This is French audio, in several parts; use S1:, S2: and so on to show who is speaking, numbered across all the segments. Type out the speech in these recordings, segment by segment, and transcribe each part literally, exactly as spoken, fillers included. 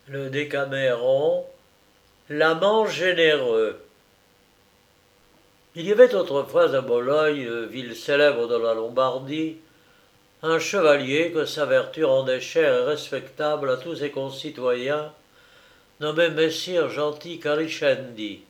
S1: Le Décaméron, l'amant généreux. Il y avait autrefois à Bologne, ville célèbre de la Lombardie, un chevalier que sa vertu rendait cher et respectable à tous ses concitoyens, nommé Messire Gentil Calicendi.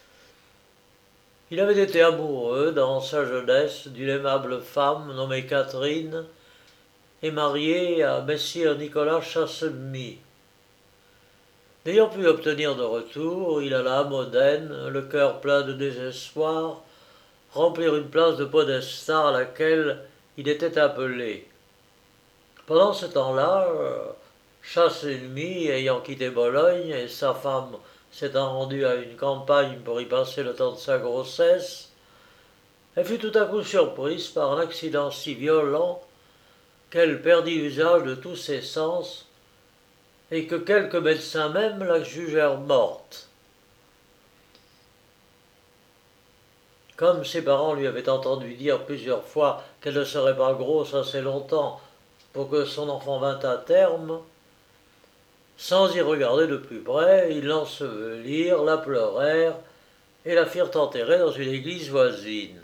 S1: Il avait été amoureux, dans sa jeunesse, d'une aimable femme nommée Catherine et marié à Messire Nicolas Chasselmy. N'ayant pu obtenir de retour, il alla à Modène, le cœur plein de désespoir, remplir une place de podestat à laquelle il était appelé. Pendant ce temps-là, Chasselmy, ayant quitté Bologne et sa femme s'étant rendue à une campagne pour y passer le temps de sa grossesse, elle fut tout à coup surprise par un accident si violent qu'elle perdit l'usage de tous ses sens et que quelques médecins même la jugèrent morte. Comme ses parents lui avaient entendu dire plusieurs fois qu'elle ne serait pas grosse assez longtemps pour que son enfant vînt à terme, sans y regarder de plus près, ils l'ensevelirent, la pleurèrent et la firent enterrer dans une église voisine.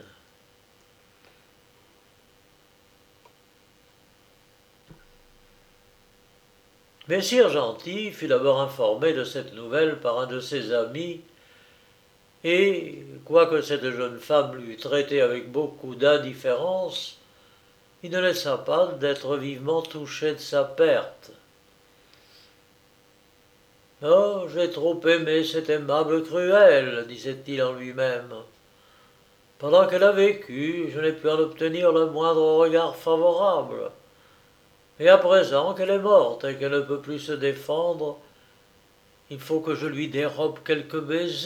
S1: Messire Gentil fut d'abord informé de cette nouvelle par un de ses amis, et, quoique cette jeune femme l'eût traité avec beaucoup d'indifférence, il ne laissa pas d'être vivement touché de sa perte. « Oh, j'ai trop aimé cette aimable cruelle, disait-il en lui-même. Pendant qu'elle a vécu, je n'ai pu en obtenir le moindre regard favorable. Et à présent qu'elle est morte et qu'elle ne peut plus se défendre, il faut que je lui dérobe quelques baisers. »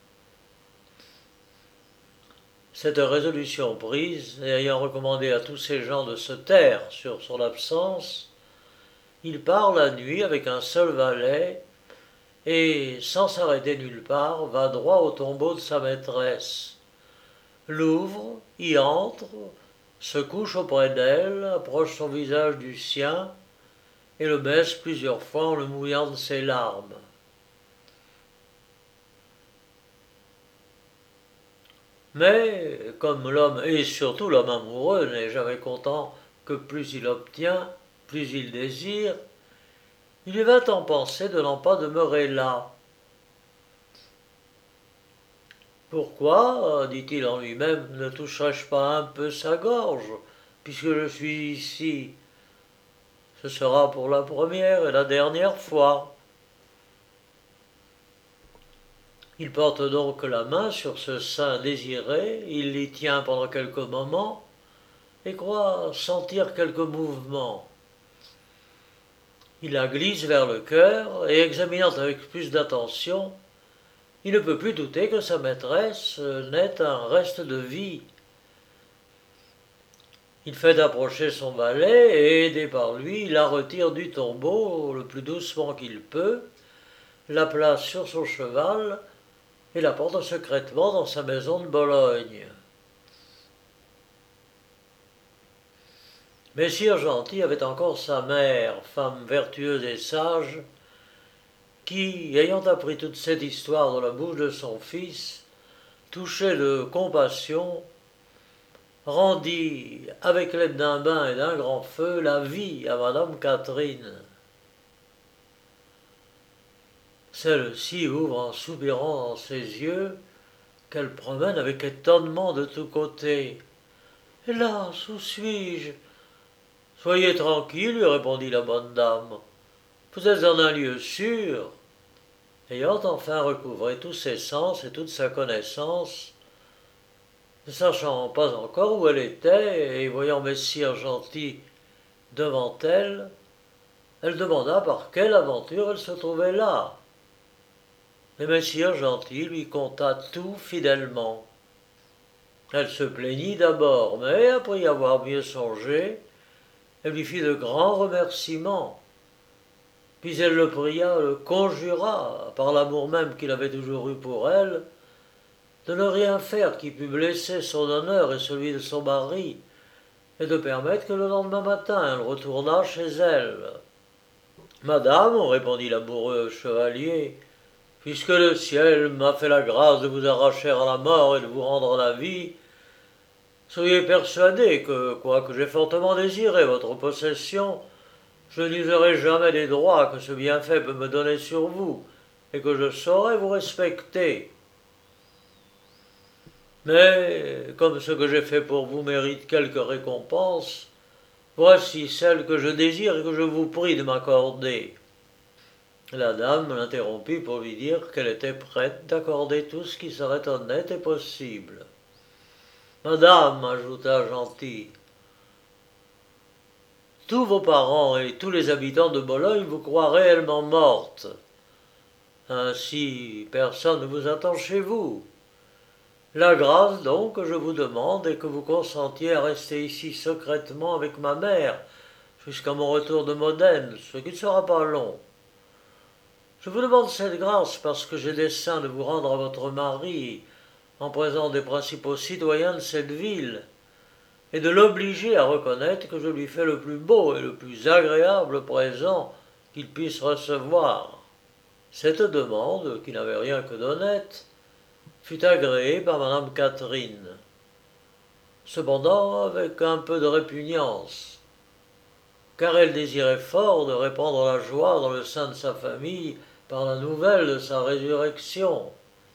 S1: Cette résolution prise, et ayant recommandé à tous ces gens de se taire sur son absence, il part la nuit avec un seul valet et, sans s'arrêter nulle part, va droit au tombeau de sa maîtresse. L'ouvre, y entre, se couche auprès d'elle, approche son visage du sien et le baisse plusieurs fois en le mouillant de ses larmes. Mais, comme l'homme, et surtout l'homme amoureux, n'est jamais content que plus il obtient, plus il désire, il lui vint en penser de n'en pas demeurer là. Pourquoi, dit-il en lui-même, ne toucherais-je pas un peu sa gorge, puisque je suis ici? Ce sera pour la première et la dernière fois. Il porte donc la main sur ce sein désiré, il l'y tient pendant quelques moments, et croit sentir quelques mouvements. Il la glisse vers le cœur, et examinant avec plus d'attention, il ne peut plus douter que sa maîtresse n'ait un reste de vie. Il fait approcher son valet, et aidé par lui, il la retire du tombeau le plus doucement qu'il peut, la place sur son cheval, et la porte secrètement dans sa maison de Bologne. Messire Gentil avait encore sa mère, femme vertueuse et sage, qui, ayant appris toute cette histoire de la bouche de son fils, touché de compassion, rendit, avec l'aide d'un bain et d'un grand feu, la vie à Madame Catherine. Celle-ci ouvre en soupirant dans ses yeux, qu'elle promène avec étonnement de tous côtés. « Hélas, où suis-je » ?»« Soyez tranquille, lui répondit la bonne dame. Vous êtes en un lieu sûr. » Ayant enfin recouvré tous ses sens et toute sa connaissance, ne sachant pas encore où elle était, et voyant Messire Gentil devant elle, elle demanda par quelle aventure elle se trouvait là. Et Messire Gentil lui conta tout fidèlement. Elle se plaignit d'abord, mais après y avoir mieux songé, elle lui fit de grands remerciements. Puis elle le pria, le conjura, par l'amour même qu'il avait toujours eu pour elle, de ne rien faire qui pût blesser son honneur et celui de son mari, et de permettre que le lendemain matin elle retournât chez elle. Madame, répondit l'amoureux chevalier, puisque le ciel m'a fait la grâce de vous arracher à la mort et de vous rendre la vie, soyez persuadée que, quoique j'ai fortement désiré votre possession, je n'userai jamais des droits que ce bienfait peut me donner sur vous, et que je saurai vous respecter. Mais, comme ce que j'ai fait pour vous mérite quelque récompense, voici celle que je désire et que je vous prie de m'accorder. La dame l'interrompit pour lui dire qu'elle était prête d'accorder tout ce qui serait honnête et possible. Madame, ajouta Gentil, tous vos parents et tous les habitants de Bologne vous croient réellement morte. Ainsi, personne ne vous attend chez vous. La grâce donc que je vous demande est que vous consentiez à rester ici secrètement avec ma mère jusqu'à mon retour de Modène, ce qui ne sera pas long. Je vous demande cette grâce parce que j'ai dessein de vous rendre à votre mari en présence des principaux citoyens de cette ville, et de l'obliger à reconnaître que je lui fais le plus beau et le plus agréable présent qu'il puisse recevoir. Cette demande, qui n'avait rien que d'honnête, fut agréée par madame Catherine, cependant avec un peu de répugnance, car elle désirait fort de répandre la joie dans le sein de sa famille par la nouvelle de sa résurrection.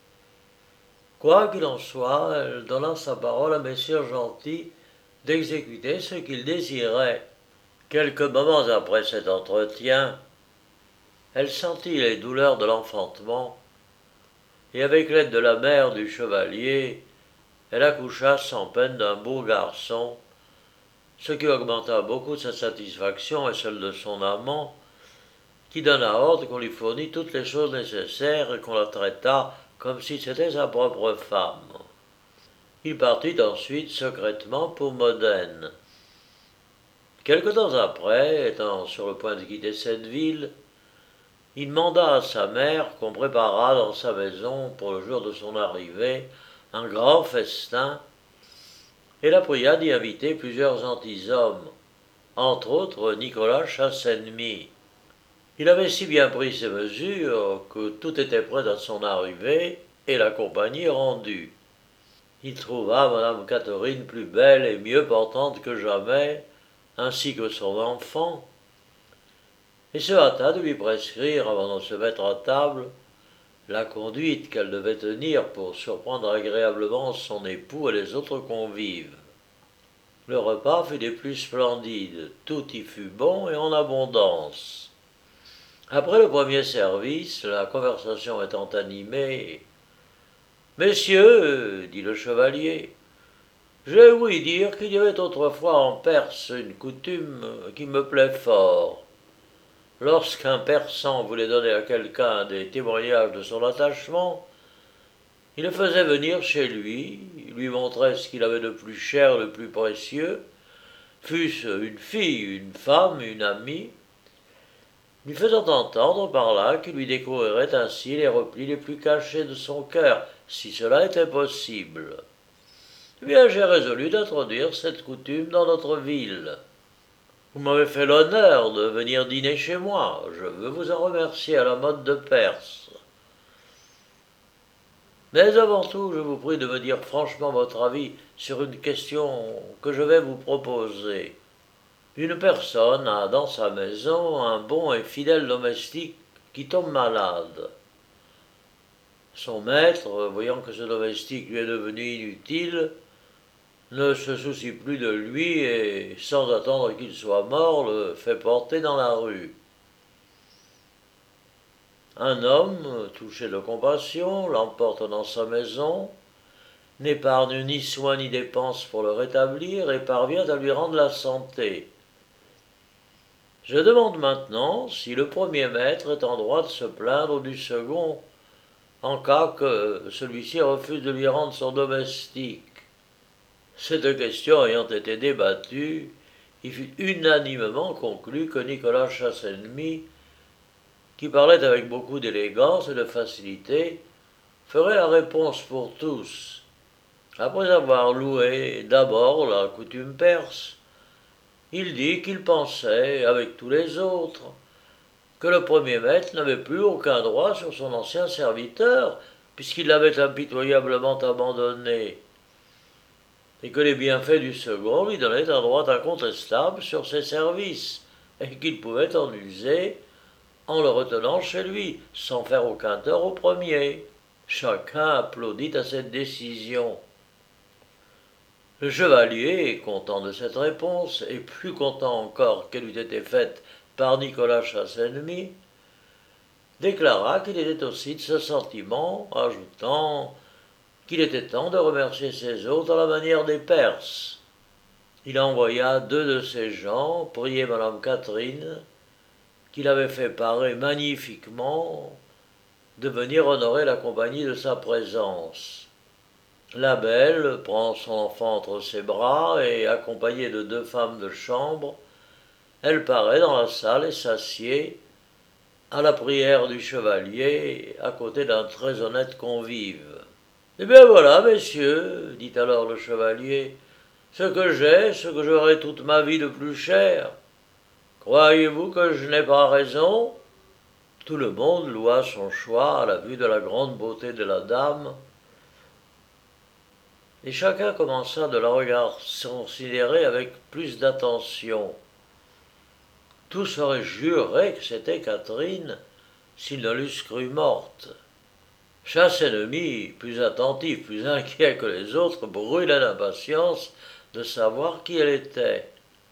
S1: Quoi qu'il en soit, elle donna sa parole à messire Gentil d'exécuter ce qu'il désirait. Quelques moments après cet entretien, elle sentit les douleurs de l'enfantement, et avec l'aide de la mère du chevalier, elle accoucha sans peine d'un beau garçon, ce qui augmenta beaucoup sa satisfaction et celle de son amant, qui donna ordre qu'on lui fournît toutes les choses nécessaires et qu'on la traitât comme si c'était sa propre femme. Il partit ensuite secrètement pour Modène. Quelque temps après, étant sur le point de quitter cette ville, il manda à sa mère qu'on préparât dans sa maison, pour le jour de son arrivée, un grand festin, et la pria d'y inviter plusieurs gentilshommes, entre autres Nicolas Chassenemy. Il avait si bien pris ses mesures que tout était prêt à son arrivée et la compagnie rendue. Il trouva madame Catherine plus belle et mieux portante que jamais, ainsi que son enfant, et se hâta de lui prescrire, avant de se mettre à table, la conduite qu'elle devait tenir pour surprendre agréablement son époux et les autres convives. Le repas fut des plus splendides, tout y fut bon et en abondance. Après le premier service, la conversation étant animée, « Messieurs, dit le chevalier, j'ai ouï dire qu'il y avait autrefois en Perse une coutume qui me plaît fort. Lorsqu'un Persan voulait donner à quelqu'un des témoignages de son attachement, il le faisait venir chez lui, lui montrait ce qu'il avait de plus cher, de plus précieux, fût-ce une fille, une femme, une amie, lui faisant entendre par là qu'il lui découvrirait ainsi les replis les plus cachés de son cœur, si cela était possible. Eh bien, j'ai résolu d'introduire cette coutume dans notre ville. Vous m'avez fait l'honneur de venir dîner chez moi. Je veux vous en remercier à la mode de Perse. Mais avant tout, je vous prie de me dire franchement votre avis sur une question que je vais vous proposer. Une personne a dans sa maison un bon et fidèle domestique qui tombe malade. Son maître, voyant que ce domestique lui est devenu inutile, ne se soucie plus de lui et, sans attendre qu'il soit mort, le fait porter dans la rue. Un homme, touché de compassion, l'emporte dans sa maison, n'épargne ni soins ni dépenses pour le rétablir et parvient à lui rendre la santé. Je demande maintenant si le premier maître est en droit de se plaindre du second, en cas que celui-ci refuse de lui rendre son domestique. Cette question ayant été débattue, il fut unanimement conclu que Nicolas Chassenemy, qui parlait avec beaucoup d'élégance et de facilité, ferait la réponse pour tous. Après avoir loué d'abord la coutume perse, il dit qu'il pensait, avec tous les autres, que le premier maître n'avait plus aucun droit sur son ancien serviteur, puisqu'il l'avait impitoyablement abandonné, et que les bienfaits du second lui donnaient un droit incontestable sur ses services, et qu'il pouvait en user en le retenant chez lui, sans faire aucun tort au premier. Chacun applaudit à cette décision. Le chevalier, content de cette réponse, et plus content encore qu'elle eût été faite par Nicolas Chassenemy, déclara qu'il était aussi de ce sentiment, ajoutant qu'il était temps de remercier ses hôtes à la manière des Perses. Il envoya deux de ses gens prier madame Catherine, qu'il avait fait parer magnifiquement, de venir honorer la compagnie de sa présence. La belle prend son enfant entre ses bras et, accompagnée de deux femmes de chambre, elle paraît dans la salle et s'assied, à la prière du chevalier, à côté d'un très honnête convive. « Eh bien voilà, messieurs, dit alors le chevalier, ce que j'ai, ce que j'aurai toute ma vie de plus cher. Croyez-vous que je n'ai pas raison ?» Tout le monde loua son choix à la vue de la grande beauté de la dame, et chacun commença de la regarder considérer avec plus d'attention. Tous auraient juré que c'était Catherine s'ils ne l'eussent crue morte. Chassenemy, plus attentif, plus inquiet que les autres, brûlait d'impatience de savoir qui elle était.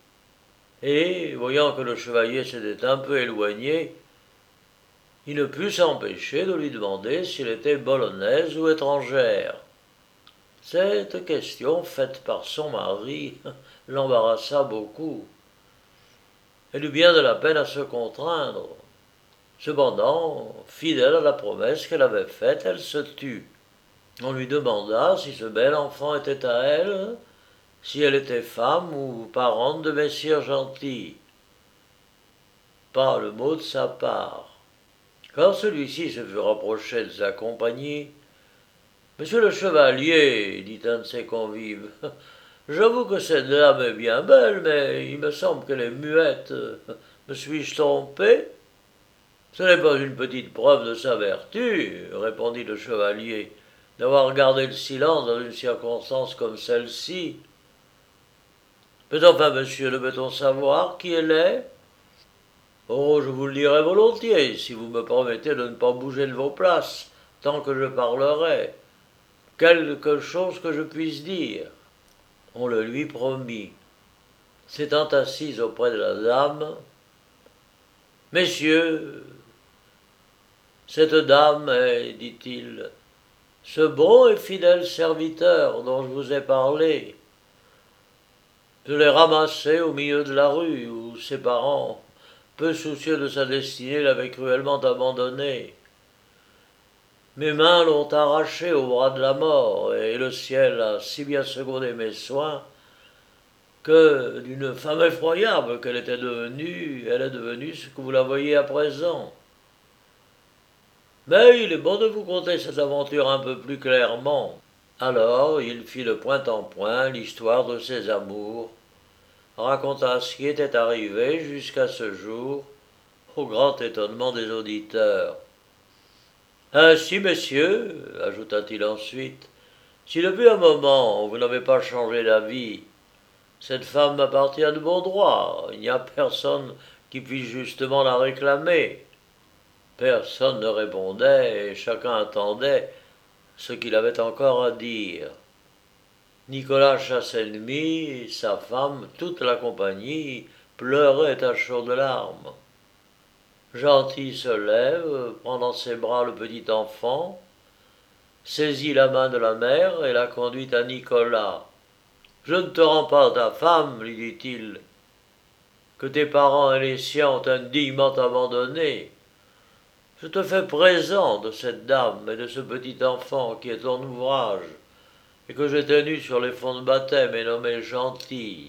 S1: Et, voyant que le chevalier s'était un peu éloigné, il ne put s'empêcher de lui demander s'il était bolognaise ou étrangère. Cette question, faite par son mari, l'embarrassa beaucoup. Elle eut bien de la peine à se contraindre. Cependant, fidèle à la promesse qu'elle avait faite, elle se tut. On lui demanda si ce bel enfant était à elle, si elle était femme ou parente de messire Gentil. Pas le mot de sa part. Quand celui-ci se fut rapproché de sa compagnie, « Monsieur le chevalier, dit un de ses convives, j'avoue que cette dame est bien belle, mais il me semble qu'elle est muette. Me suis-je trompé ?»« Ce n'est pas une petite preuve de sa vertu, répondit le chevalier, d'avoir gardé le silence dans une circonstance comme celle-ci. Mais enfin, monsieur, devait-on savoir qui elle est ? Oh, je vous le dirai volontiers, si vous me permettez de ne pas bouger de vos places, tant que je parlerai. Quelque chose que je puisse dire. » On le lui promit. S'étant assise auprès de la dame, « Messieurs, cette dame est, dit-il, ce bon et fidèle serviteur dont je vous ai parlé. Je l'ai ramassé au milieu de la rue où ses parents, peu soucieux de sa destinée, l'avaient cruellement abandonné. Mes mains l'ont arraché au bras de la mort, et le ciel a si bien secondé mes soins que, d'une femme effroyable qu'elle était devenue, elle est devenue ce que vous la voyez à présent. Mais il est bon de vous conter cette aventure un peu plus clairement. » Alors il fit de point en point l'histoire de ses amours, raconta ce qui était arrivé jusqu'à ce jour, au grand étonnement des auditeurs. « Ainsi, messieurs, ajouta-t-il ensuite, si depuis un moment vous n'avez pas changé d'avis, cette femme m'appartient de bon droit, il n'y a personne qui puisse justement la réclamer. » Personne ne répondait, et chacun attendait ce qu'il avait encore à dire. Nicolas Chassenemy, sa femme, toute la compagnie, pleuraient à chaudes larmes. Gentil se lève, prend dans ses bras le petit enfant, saisit la main de la mère et la conduit à Nicolas. « Je ne te rends pas ta femme, lui dit-il, que tes parents et les siens ont indignement abandonnée. Je te fais présent de cette dame et de ce petit enfant qui est ton ouvrage, et que j'ai tenu sur les fonds de baptême et nommé Gentil.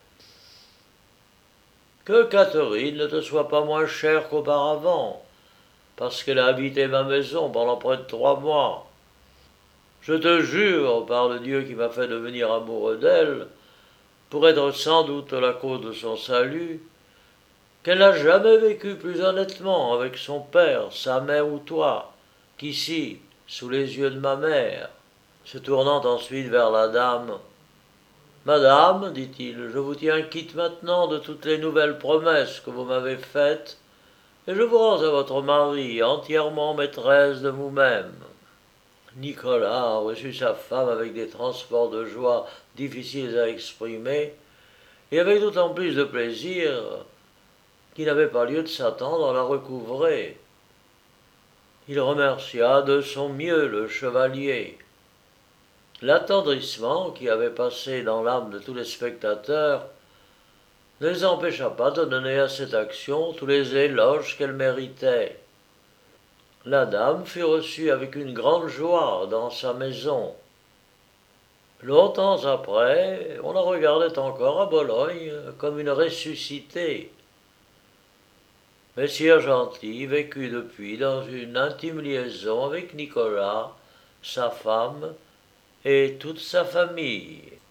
S1: Que Catherine ne te soit pas moins chère qu'auparavant, parce qu'elle a habité ma maison pendant près de trois mois. Je te jure, par le Dieu qui m'a fait devenir amoureux d'elle, pour être sans doute la cause de son salut, qu'elle n'a jamais vécu plus honnêtement avec son père, sa mère ou toi, qu'ici, sous les yeux de ma mère, se tournant ensuite vers la dame. Madame, dit-il, je vous tiens quitte maintenant de toutes les nouvelles promesses que vous m'avez faites, et je vous rends à votre mari, entièrement maîtresse de vous-même. Nicolas reçut sa femme avec des transports de joie difficiles à exprimer, et avec d'autant plus de plaisir qu'il n'avait pas lieu de s'attendre à la recouvrer. Il remercia de son mieux le chevalier. L'attendrissement qui avait passé dans l'âme de tous les spectateurs ne les empêcha pas de donner à cette action tous les éloges qu'elle méritait. La dame fut reçue avec une grande joie dans sa maison. Longtemps après, on la regardait encore à Bologne comme une ressuscitée. Messire Gentil vécut depuis dans une intime liaison avec Nicolas, sa femme et toute sa famille.